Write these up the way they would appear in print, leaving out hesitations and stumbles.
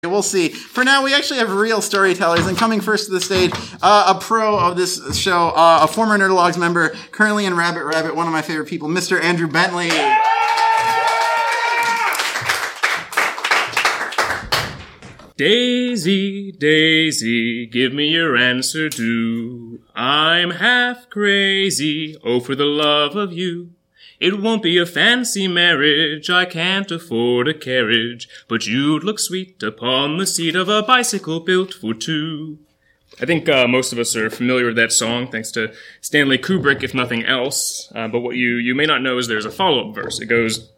We'll see. For now, we actually have real storytellers, and coming first to the stage, a pro of this show, a former Nerdologues member, currently in Rabbit Rabbit, one of my favorite people, Mr. Andrew Bentley. Daisy, Daisy, give me your answer due. I'm half crazy, oh, for the love of you. It won't be a fancy marriage, I can't afford a carriage, but you'd look sweet upon the seat of a bicycle built for two. I think most of us are familiar with that song, thanks to Stanley Kubrick, if nothing else. But what you may not know is there's a follow-up verse. It goes,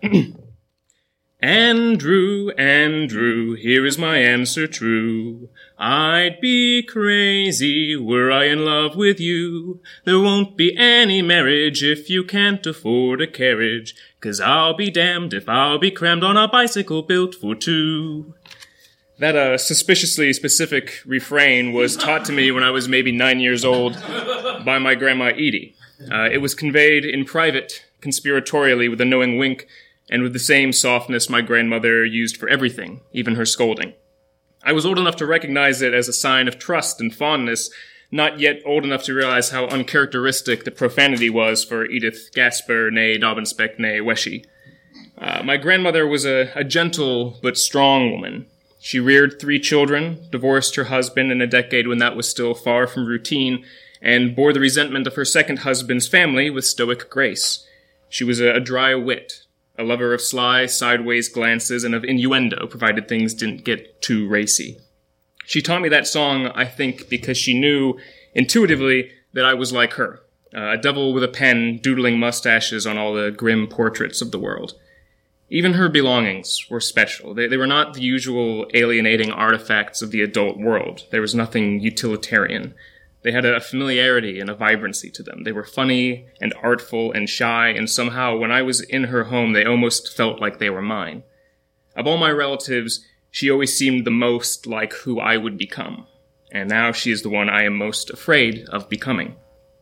Andrew, Andrew, here is my answer true. I'd be crazy were I in love with you. There won't be any marriage if you can't afford a carriage, 'cause I'll be damned if I'll be crammed on a bicycle built for two. That suspiciously specific refrain was taught to me when I was maybe 9 years old by my grandma Edie. It was conveyed in private, conspiratorially, with a knowing wink, and with the same softness my grandmother used for everything, even her scolding. I was old enough to recognize it as a sign of trust and fondness, not yet old enough to realize how uncharacteristic the profanity was for Edith Gasper, née Dobbinspec, née Weshy. My grandmother was a gentle but strong woman. She reared 3 children, divorced her husband in a decade when that was still far from routine, and bore the resentment of her second husband's family with stoic grace. She was a dry wit, a lover of sly, sideways glances and of innuendo, provided things didn't get too racy. She taught me that song, I think, because she knew, intuitively, that I was like her, a devil with a pen doodling mustaches on all the grim portraits of the world. Even her belongings were special. They were not the usual alienating artifacts of the adult world. There was nothing utilitarian. They had a familiarity and a vibrancy to them. They were funny and artful and shy, and somehow when I was in her home, they almost felt like they were mine. Of all my relatives, she always seemed the most like who I would become, and now she is the one I am most afraid of becoming.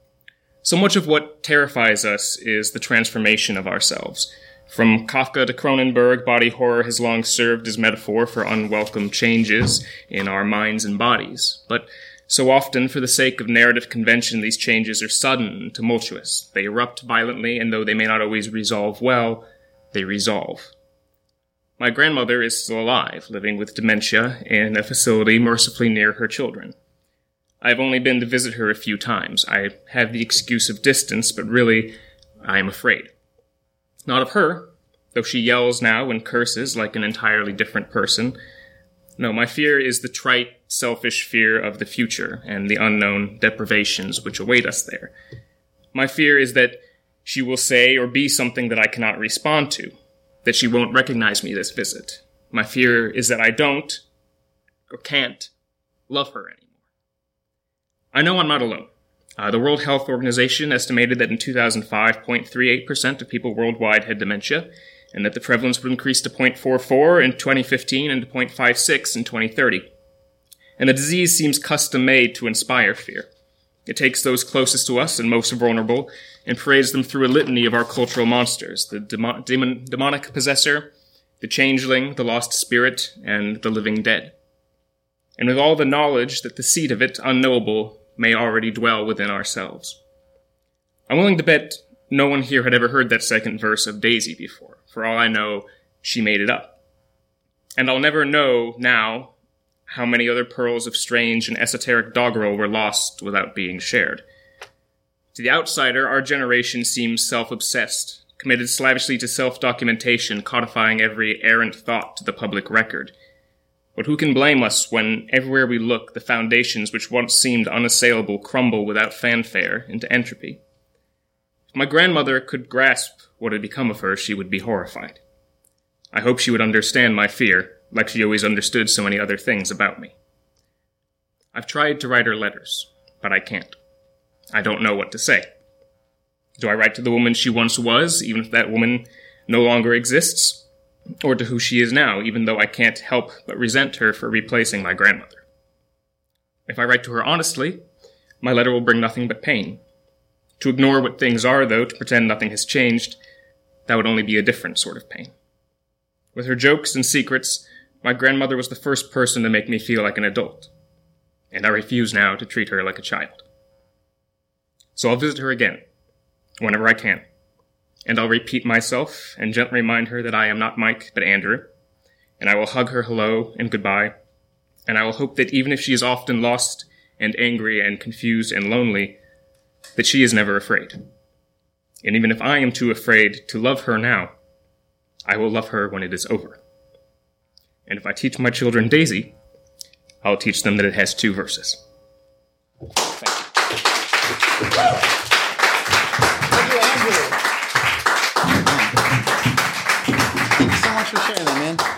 So much of what terrifies us is the transformation of ourselves. From Kafka to Cronenberg, body horror has long served as metaphor for unwelcome changes in our minds and bodies, but so often, for the sake of narrative convention, these changes are sudden and tumultuous. They erupt violently, and though they may not always resolve well, they resolve. My grandmother is still alive, living with dementia in a facility mercifully near her children. I have only been to visit her a few times. I have the excuse of distance, but really, I am afraid. Not of her, though she yells now and curses like an entirely different person. No, my fear is the trite, selfish fear of the future and the unknown deprivations which await us there. My fear is that she will say or be something that I cannot respond to, that she won't recognize me this visit. My fear is that I don't, or can't, love her anymore. I know I'm not alone. The World Health Organization estimated that in 2005, 0.38% of people worldwide had dementia, and that the prevalence would increase to 0.44 in 2015 and to 0.56 in 2030. And the disease seems custom-made to inspire fear. It takes those closest to us and most vulnerable and parades them through a litany of our cultural monsters, the demonic possessor, the changeling, the lost spirit, and the living dead. And with all the knowledge that the seed of it, unknowable, may already dwell within ourselves. I'm willing to bet no one here had ever heard that second verse of Daisy before. For all I know, she made it up. And I'll never know now how many other pearls of strange and esoteric doggerel were lost without being shared. To the outsider, our generation seems self-obsessed, committed slavishly to self-documentation, codifying every errant thought to the public record. But who can blame us when everywhere we look, the foundations which once seemed unassailable crumble without fanfare into entropy? If my grandmother could grasp what had become of her, she would be horrified. I hope she would understand my fear, like she always understood so many other things about me. I've tried to write her letters, but I can't. I don't know what to say. Do I write to the woman she once was, even if that woman no longer exists? Or to who she is now, even though I can't help but resent her for replacing my grandmother? If I write to her honestly, my letter will bring nothing but pain. To ignore what things are, though, to pretend nothing has changed, that would only be a different sort of pain. With her jokes and secrets, My grandmother was the first person to make me feel like an adult, and I refuse now to treat her like a child. So I'll visit her again, whenever I can, and I'll repeat myself and gently remind her that I am not Mike, but Andrew, and I will hug her hello and goodbye, and I will hope that even if she is often lost and angry and confused and lonely, that she is never afraid. And even if I am too afraid to love her now, I will love her when it is over. And if I teach my children Daisy, I'll teach them that it has 2 verses. Thank you. Thank you, Andrew. Thank you so much for sharing that, man.